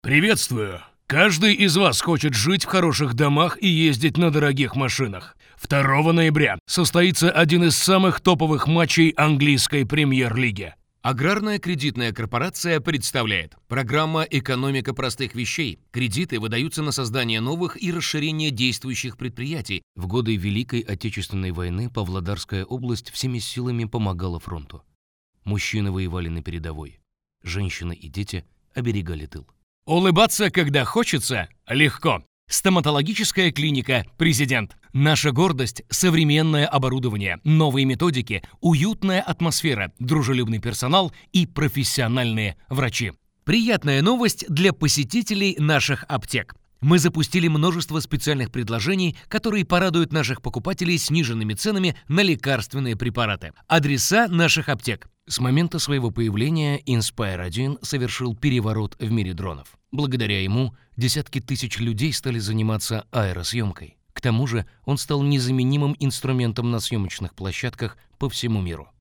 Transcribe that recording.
Приветствую! Каждый из вас хочет жить в хороших домах и ездить на дорогих машинах. 2 ноября состоится один из самых топовых матчей английской премьер-лиги. Аграрная кредитная корпорация представляет. Программа «Экономика простых вещей». Кредиты выдаются на создание новых и расширение действующих предприятий. В годы Великой Отечественной войны Павлодарская область всеми силами помогала фронту. Мужчины воевали на передовой. Женщины и дети оберегали тыл. Улыбаться, когда хочется, легко. Стоматологическая клиника «Президент». Наша гордость – современное оборудование, новые методики, уютная атмосфера, дружелюбный персонал и профессиональные врачи. Приятная новость для посетителей наших аптек. Мы запустили множество специальных предложений, которые порадуют наших покупателей сниженными ценами на лекарственные препараты. Адреса наших аптек. С момента своего появления Inspire 1 совершил переворот в мире дронов. Благодаря ему десятки тысяч людей стали заниматься аэросъемкой. К тому же он стал незаменимым инструментом на съемочных площадках по всему миру.